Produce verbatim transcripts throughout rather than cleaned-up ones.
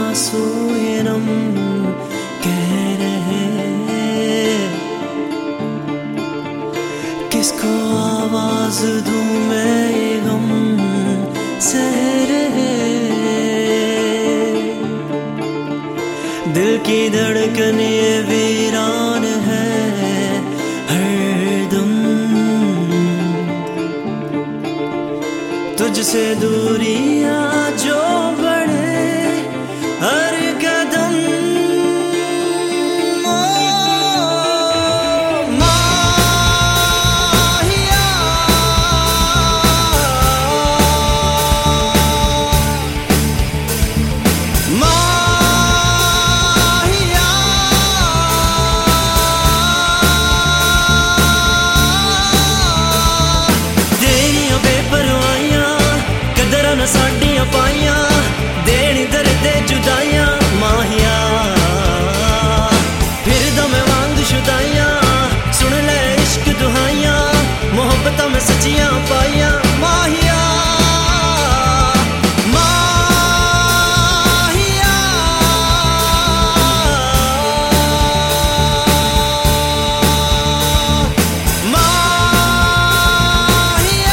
सोयनम कह रहे, किसको आवाज दूं मैं ये गम सह रहे। दिल की धड़कन ये वीरान है हरदम, तुझसे दूरियां जो बढ़े हर कदम। ओ माहिया, माहिया, तेरियां बेपरवाहियां कदरां न साडियां पाइयां, देनी दर्दे जुदाइयां माहिया। फिरदा मैं वांग शुदाइयां, सुन ले इश्क दुहाइयां, मोहब्बतां में सच्चियां पाइयां माहिया। माहिया, माहिया,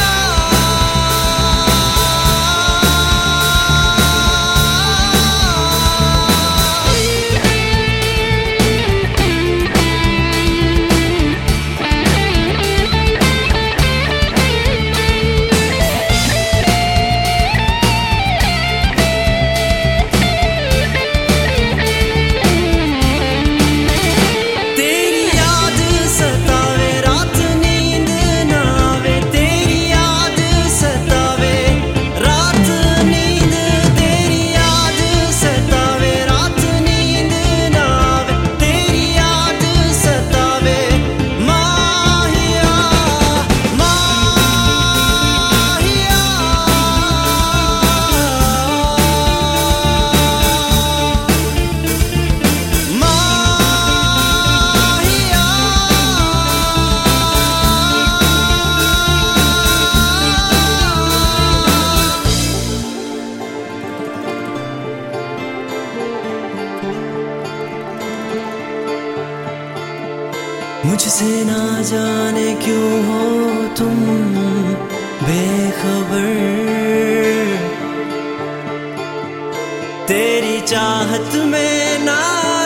मुझसे ना जाने क्यों हो तुम बेखबर, तेरी चाहत में ना